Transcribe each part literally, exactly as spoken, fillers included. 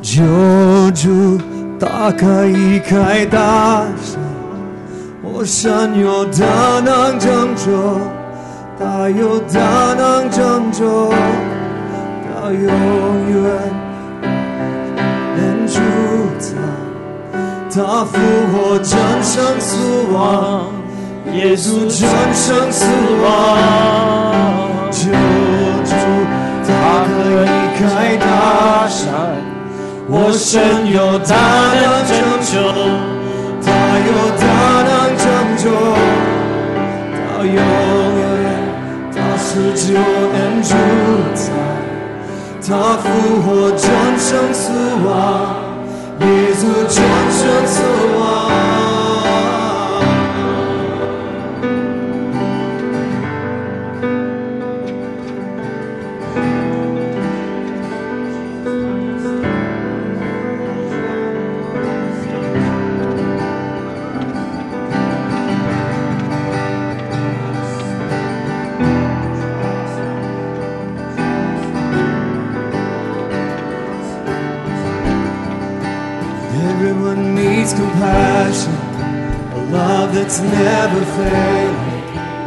救主大开一开大山，我神有大能拯救，他有大能拯救，他永远能主宰，他复活战胜死亡，耶稣战胜死亡，救主他可以开大山，我神有大能拯救，他有大能拯救，他永远，他是救恩主宰，他复活战胜死亡，耶稣战胜死亡。Everyone needs compassion, a love that's never failing.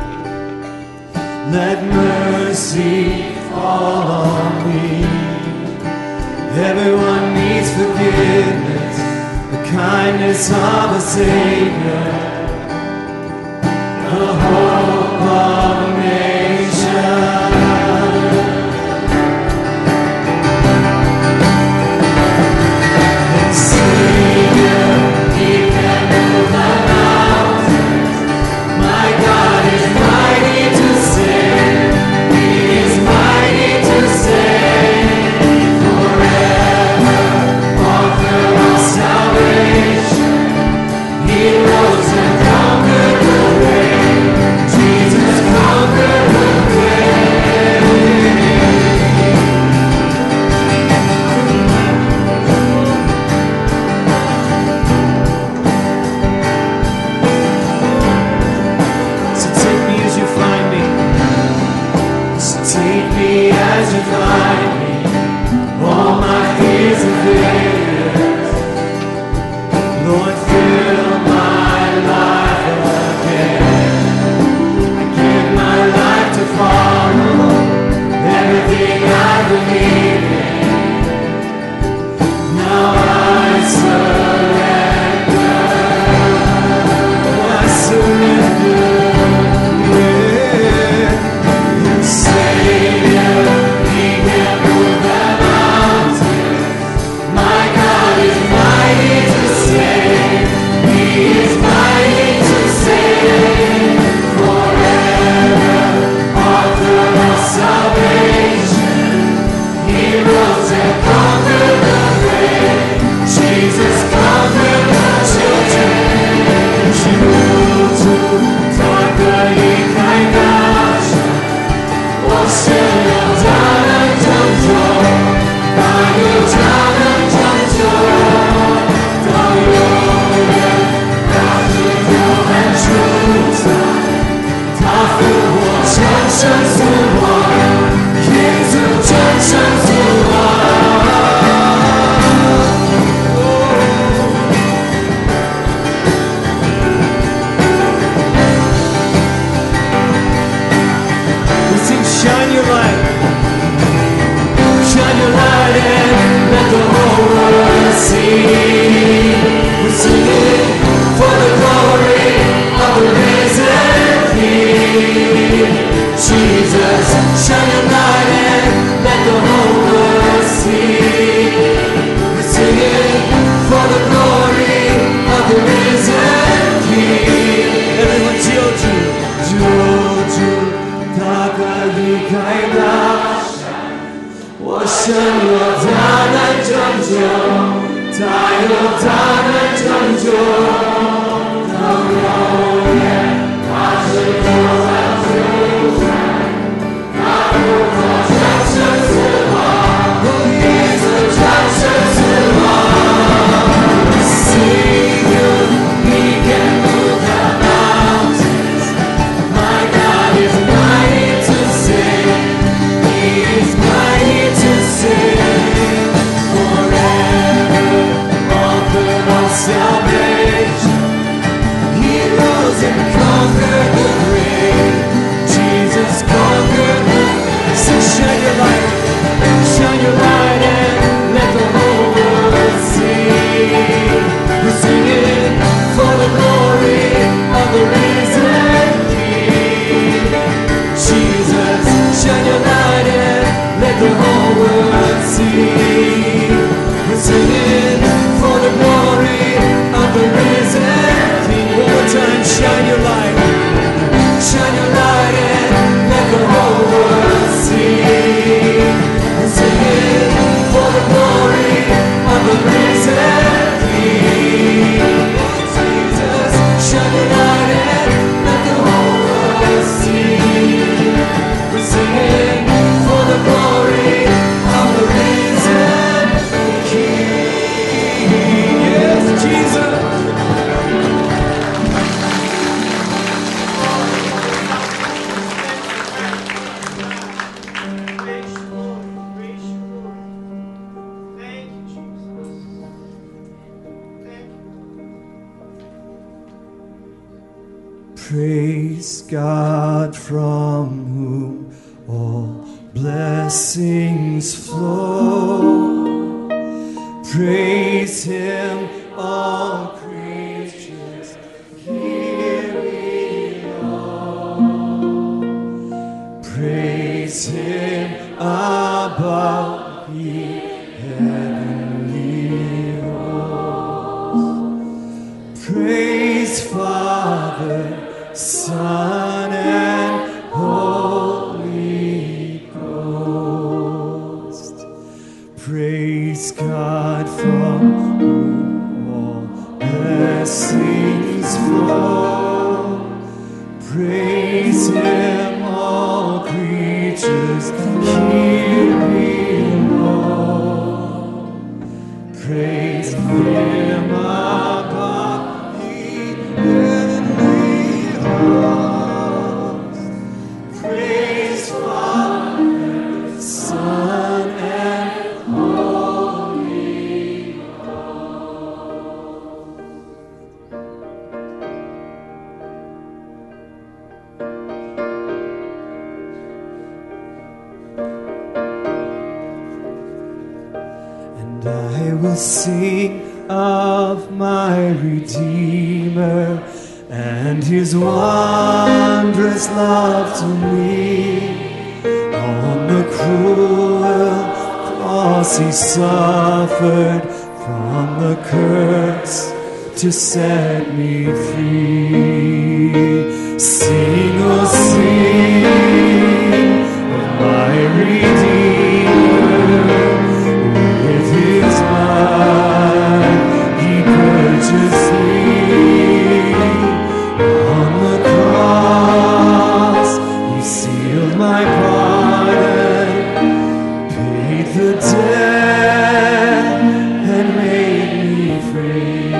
Let mercy fall on me. Everyone needs forgiveness, the kindness of a Savior, the hope of a nation. Forever. Praise God from whom all blessings flow. Praise Him, all creatures here below. Praise Him above ye heavenly hosts. Praise Father, Son, and Holy Ghost. Praise God from whom all blessings flow. Praise Him, all creatures here below. Praise Him above the heavenly hosts. Praise Father, Son, and Holy And I will sing of my Redeemer and His wondrous love to me. On the cruel cross He suffered from the curse to set me free. Sing, oh sing of my Redeemer. With His blood He purchased me. On the cross He sealed my pardon, paid the debt, and made me free.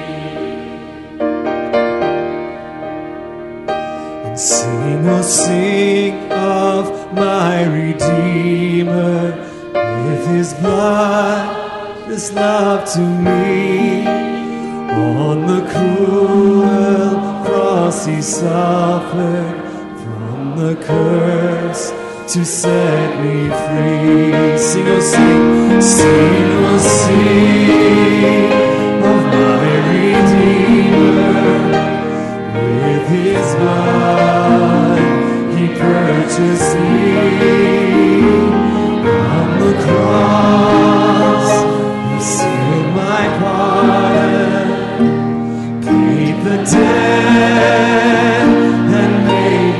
And sing, oh sing of my Redeemer. With His blood, His love to me. On the cruel cross He suffered from the curse to set me free. Sing, oh sing, sing, oh sing of my Redeemer. With His blood He purchased me. On the cross He sealed my pardon, paid the debt, and made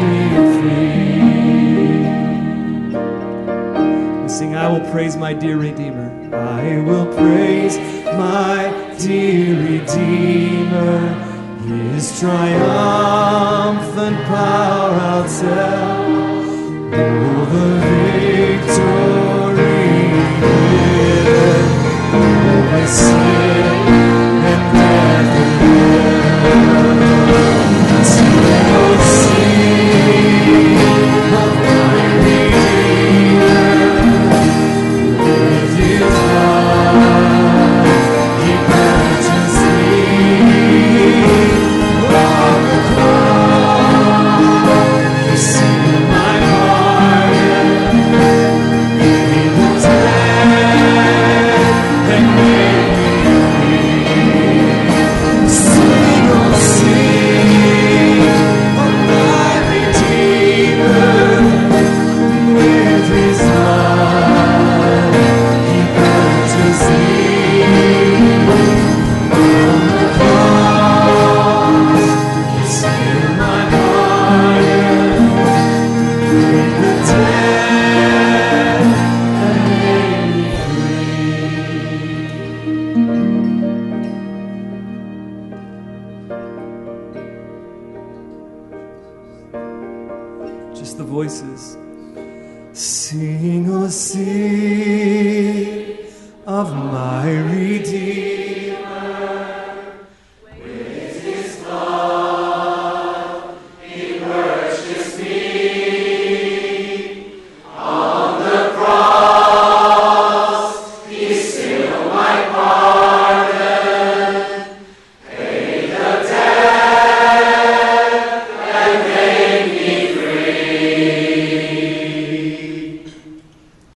me free. Sing, I will praise my dear Redeemer. I will praise my dear Redeemer. His triumphant power I'll tell. Oh, the victory given over sin and death and hell. Sing, oh sing of my Redeemer. With His blood He purchased me. On the cross He sealed my pardon, paid the debt, and made me free. Sing, oh sing of my Redeemer. With His blood He purchased me. On the cross He sealed my pardon, paid the debt, and made me free. Just the voices. Sing, oh sing of my Redeemer.